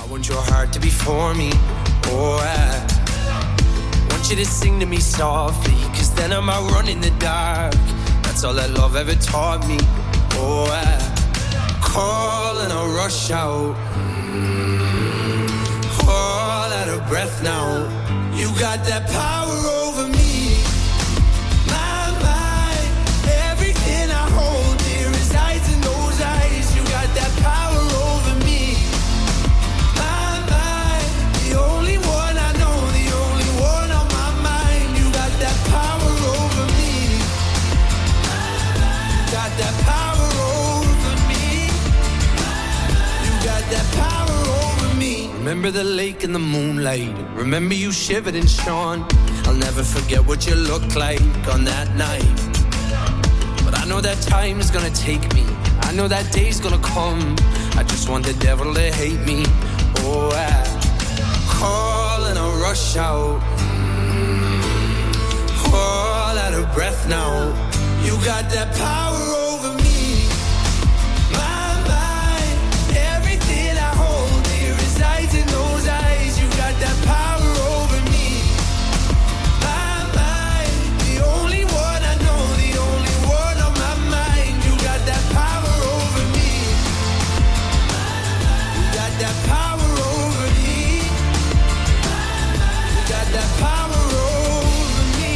want your heart to be for me. Oh, I want you to sing to me softly, 'cause then I'm out running the dark. That's all that love ever taught me. Oh, I call and I rush out, all out of breath now. You got that power over me. My mind, everything I hold dear resides in those eyes. You got that power over me. My mind, the only one I know, the only one on my mind. You got that power over me. Got that power over me. You got that power over me. Remember the lake and the moonlight. Remember you shivered and shone. I'll never forget what you looked like on that night. But I know that time's gonna take me. I know that day's gonna come. I just want the devil to hate me. Oh, I call and I rush out, all out of breath now. You got that power over me. My mind, everything I hold dear resides in those eyes. You got that power over me. My mind, the only one I know, the only one on my mind. You got that power over me. You got that power over me. You got that power over me.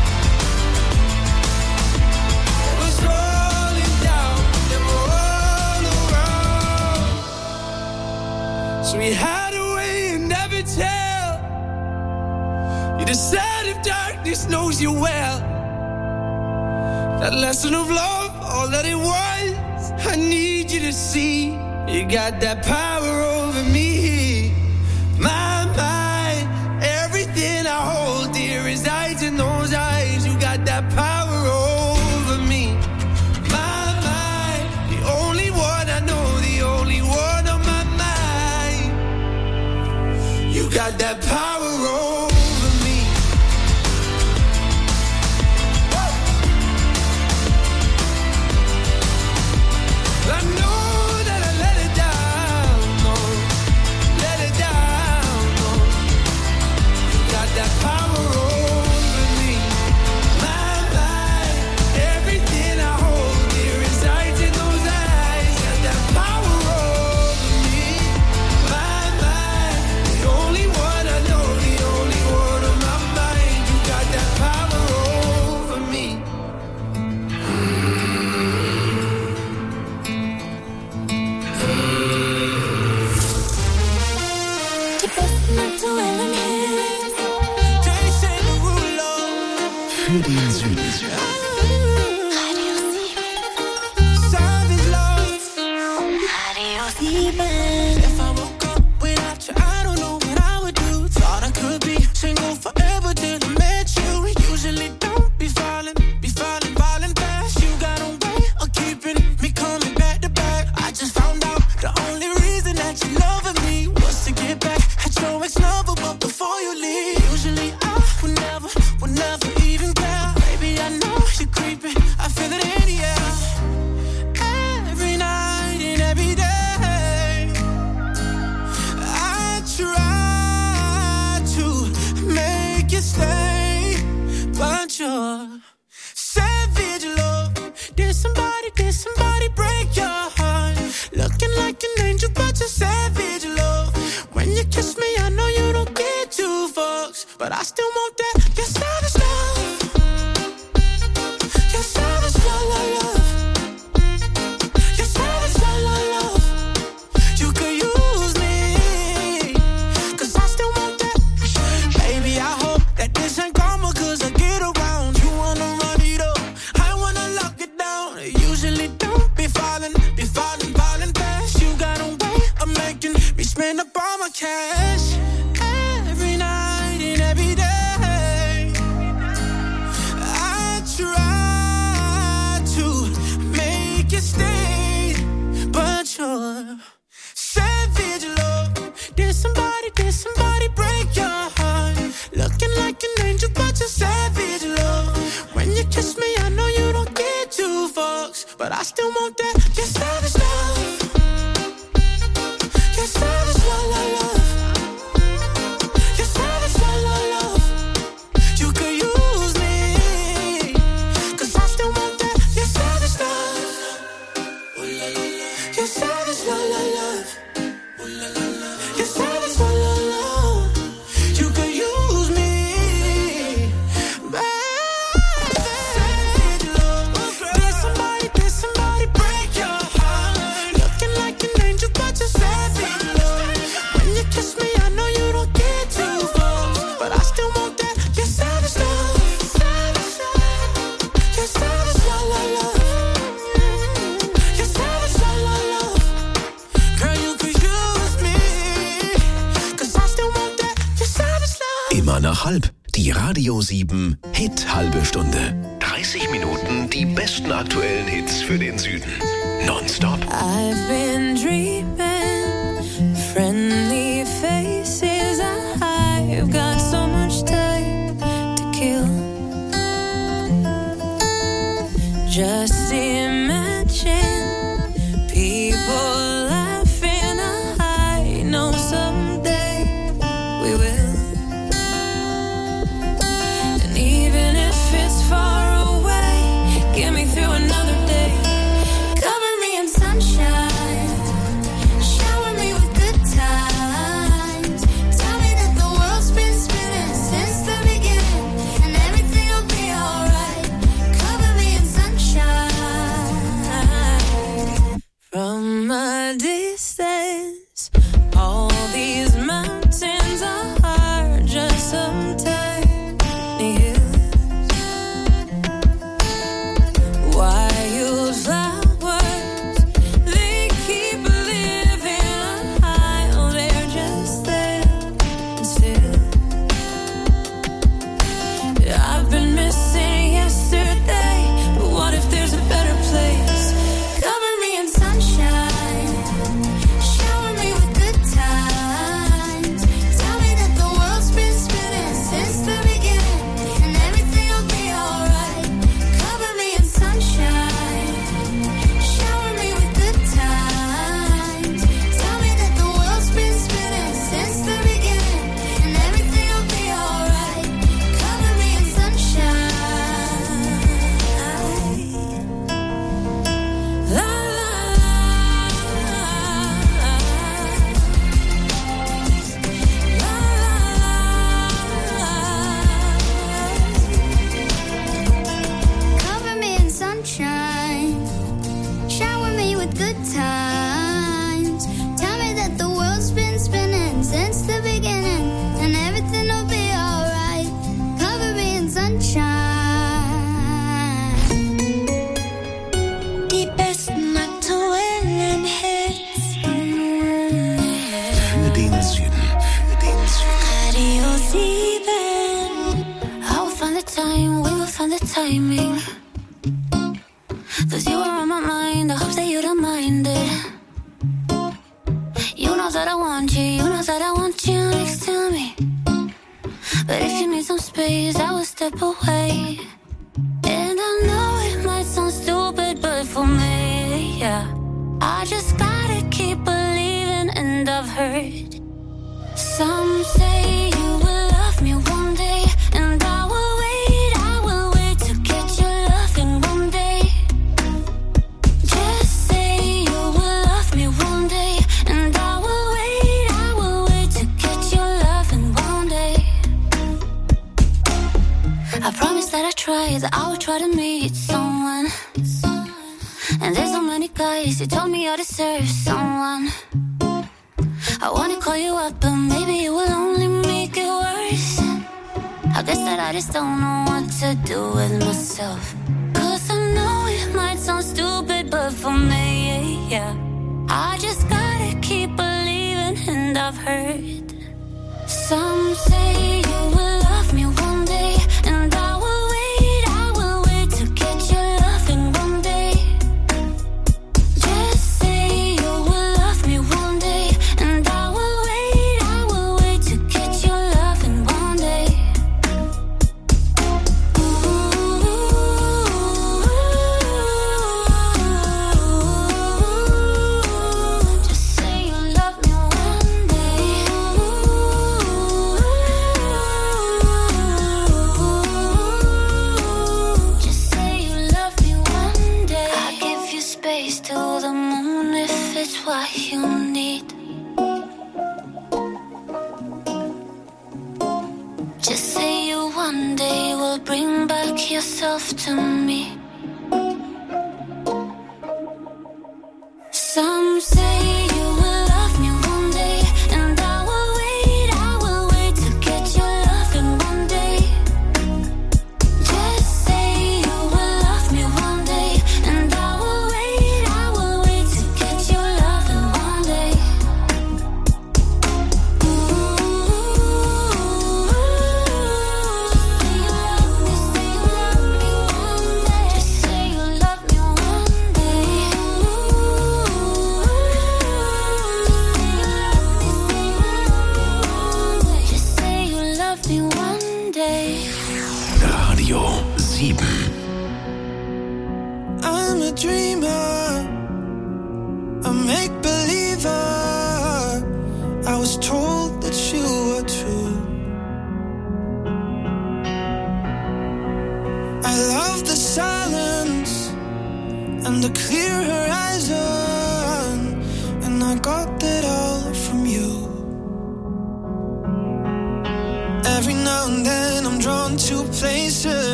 It was rolling down and all around. So we hide away and never tell. You decide if darkness knows you well. That lesson of love, all that it was, I need you to see. You got that power over me. My mind, everything I hold dear resides in those eyes. You got that power over me. My mind, the only one I know, the only one on my mind. You got that power over me. I know that I let it down, no, let it down, no. You got that power over me. My mind, everything I hold dear resides in those eyes. Got that power over me. My mind, the only one I know, the only one on my mind. You got that power over me. Für den Süden. Savage love. If I woke up without you, I don't know what I would do. Thought I could be single forever till I met you. Usually don't be falling fast. You got a way of keeping me coming back to back. I just found out the only reason that you loving me was to get back at your ex-lover, but before you leave, usually I would never even care. Baby, I know you're creeping, I feel it in the air. Every night and every day, I try to make you stay, but you're savage love. Did somebody break your heart? Looking like an angel, but you're savage love. When you kiss me, I know you don't get two fucks, but I still want that. You're savage love. You're savage love, love. You're savage love, love. You could use me, 'cause I still want that. Baby, I hope that this ain't karma, 'cause I get around. You wanna run it up, I wanna lock it down. Usually don't be falling fast. You got a way of making me spend up all my cash. Every night and every day, I try to make you stay, but you're savage love. Did somebody break your heart? Looking like an angel, but you're savage love. When you kiss me, I know you don't get two fucks, but I still want that. You're savage love. You're savage love, love, love. Immer nach halb. Die Radio 7 Hit halbe Stunde. 30 Minuten die besten aktuellen Hits für den Süden. Nonstop. I've been dreaming, friendly faces. I've got so much time to kill. Just imagine people laughing. I know someday we will. And even if it's far away, get me through another day. Cover me in sunshine, shower me with good times. Tell me that the world's been spinning since the beginning, and everything will be alright. Cover me in sunshine. From a distance, all these mountains are just some tiny hills. Wildflowers, they keep living while they're just there and still. I've been missing yesterday, but what if there's a better place? Cover me in sunshine, shower me with good times. Tell me that the world's been spinning since the beginning, and everything will be alright. Cover me in sunshine, shower me with good times. Tell me that the world's been spinning since the beginning, and everything will be alright. Cover me in sunshine. La la Cover me in sunshine, shower me with good times. Tell me that the world's been spinning since the beginning, and everything will be alright. Cover me in sunshine. Die besten aktuellen Hits. Für den Süden. Für den Süden. Radio 7. I will find the time, we will find the timing. 'Cause you are on my mind, I hope that you don't mind it. You know that I want you, you know that I want you next to me. But if you need some space, I will step away. And I know it might sound stupid, but for me, yeah, I just gotta keep believing. And I've heard some say you will love me one day, and I will wait to get your love in one day. Just say you will love me one day, and I will wait to get your love in one day. I promise that I try, that I will try to meet someone. And there's so many guys who told me I deserve someone. I wanna call you up, but maybe it will only make it worse. I guess that I just don't know what to do with myself. 'Cause I know it might sound stupid, but for me, yeah, I just gotta keep believing. And I've heard some say you will love me one day, and I will wait to get your love in one day. Just say you will love me one day, and I will wait to get your love in one day. Just say you love me one day. Just say you love me one day. I'll give you space to the moon if it's what you need. Just say you one day will bring back yourself to me. Some say you will love me one day, and I will wait to get your love in one day. Just say you will love me one day, and I will wait to get your love in one day.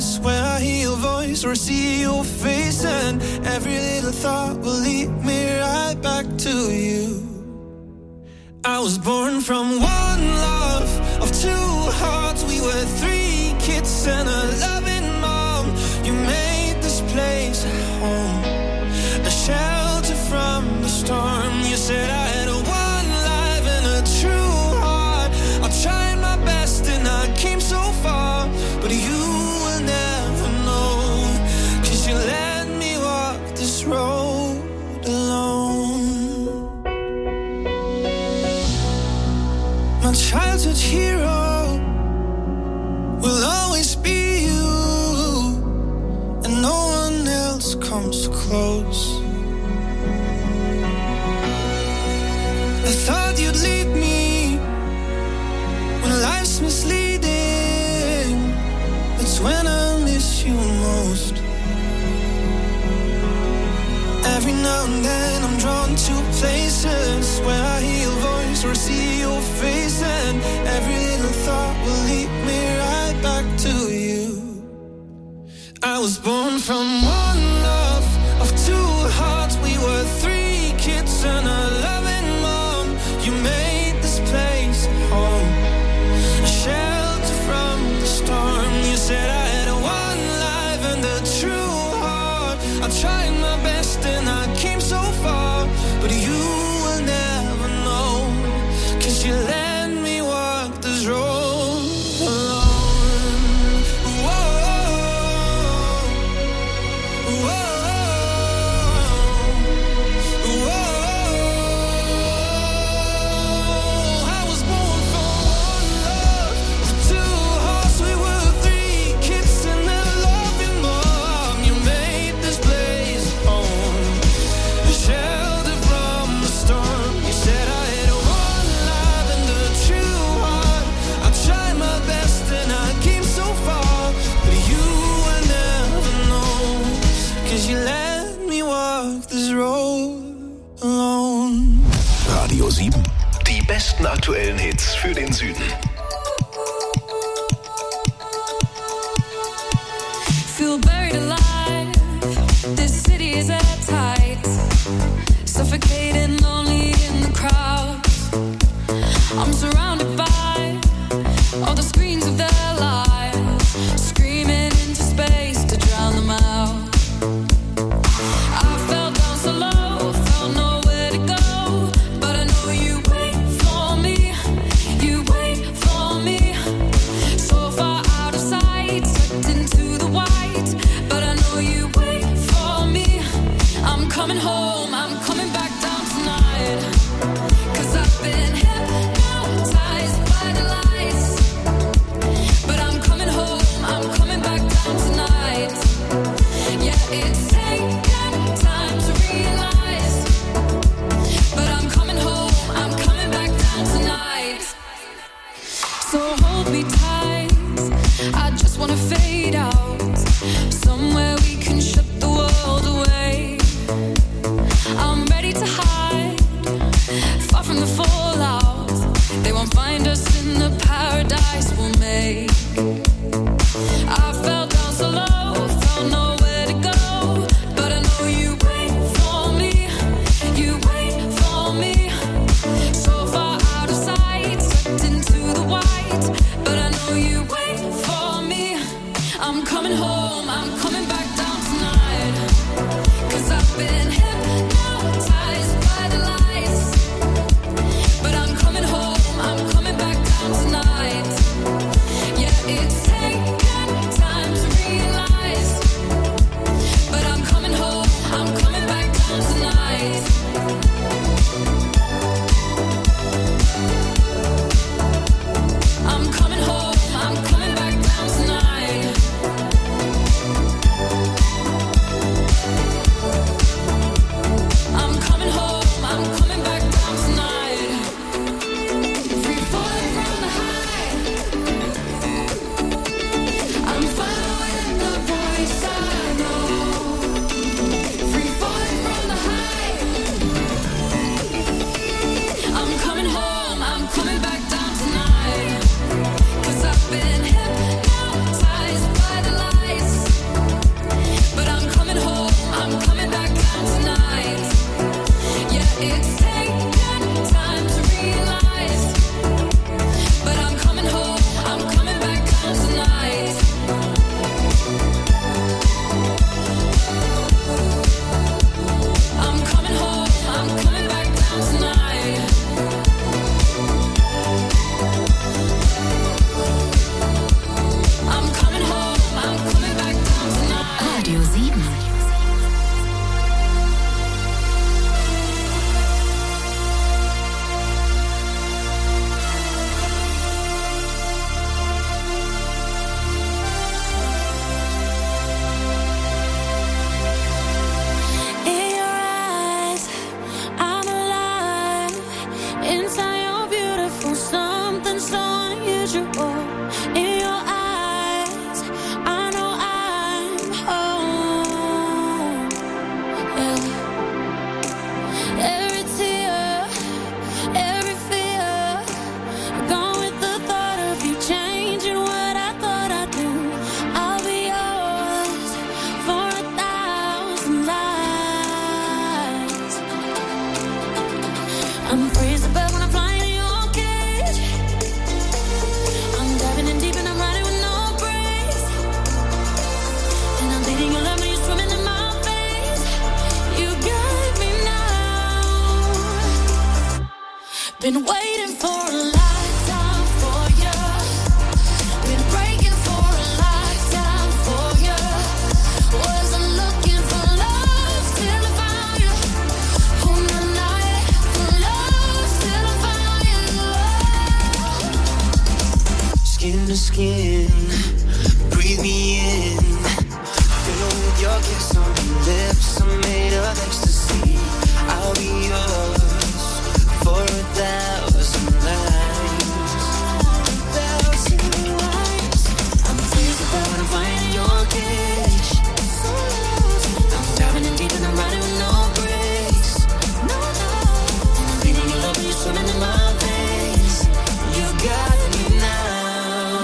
places where I hear your voice or see your face, and every little thought will lead me right back to you. I was born from one love of two hearts. We were three kids and a loving mom. You made this place a home, a shelter from the storm. You said I had a one life and a true heart. I tried my best and I came so far, but you will never know, 'cause you let me walk this road alone. My childhood hero will always be you, and no one else comes close. I thought you'd lead me when life's misleading. It's when I miss you most. Every now and then I'm drawn to places where I hear your voice or see your face, and every little thought will lead me right back to you. I was born from one love of two hearts. We were three kids and a loving mom. You made this place home, a shelter from the storm. You said I had a one life and a true heart. I tried my best and I came so far, but you will never know, 'cause you let me walk this road alone. Whoa, whoa, whoa. I was born from one love of two hearts. We were three kids and a loving mom. You made this place home, a shelter from the storm. You said I had a one life and a true heart. I tried my best and I came so far, but you will never know, 'cause you let me walk this road alone. Radio 7. Die besten aktuellen Hits für den Süden. Feel buried alive. This city is at tight, suffocating, lonely in the crowd. I'm surrounded by all the screens of their lives, screaming into space to drown them out. I fell down so low, felt nowhere to go, but I know you wait for me. You wait for me. So far out of sight, sucked into the white, but I know you wait for me. I'm coming home, I'm coming back down tonight, 'cause I've been hypnotized. unusual. In your eyes, I know I'm home. Yeah. Every tear, every fear, gone with the thought of you changing what I thought I'd do. I'll be yours for 1,000 lives. I'm free as a bird when I'm flying in your cage. I'm diving in deep and I'm riding with no brakes. And I'm leading your love when you're swimming in my face. You got me now. Been waiting for a lifetime for you. Been breaking for a lifetime for you. Wasn't looking for love till I found you. On the night for love till I found you. Skin to skin, breathe me in. Fill with your kiss on my lips. I'm made of ecstasy. I'll be yours for 1,000 lives. 1,000 lives. I'm free as a bird when I'm flying in your cage. I'm diving in deep and I'm riding with no brakes. And I'm beating your love when you're swimming in my veins. You got me now.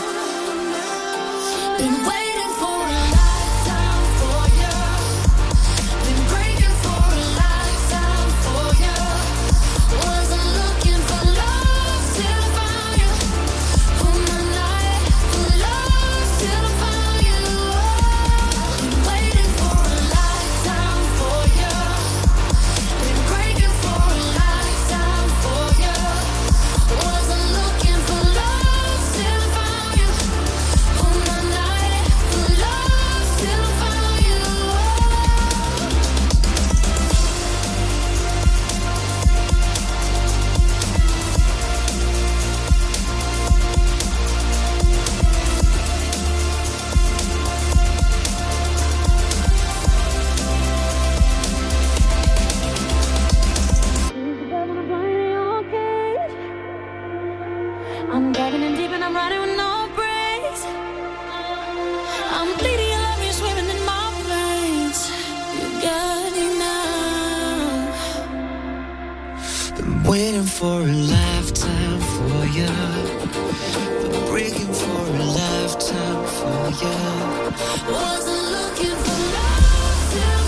Been waiting for a lifetime for you. Been breaking for a lifetime for you. Wasn't looking for love till I found you. On the night for love till I found you. Been waiting for a lifetime for you. Been breaking for a lifetime for you. Wasn't looking for love till I found you. On the night for love till I found you. I'm diving in deep and I'm riding with no brakes. I'm bleeding your love, you're swimming in my veins. You got me now. Been waiting for a lifetime for you. Been breaking for a lifetime for you. Wasn't looking for love till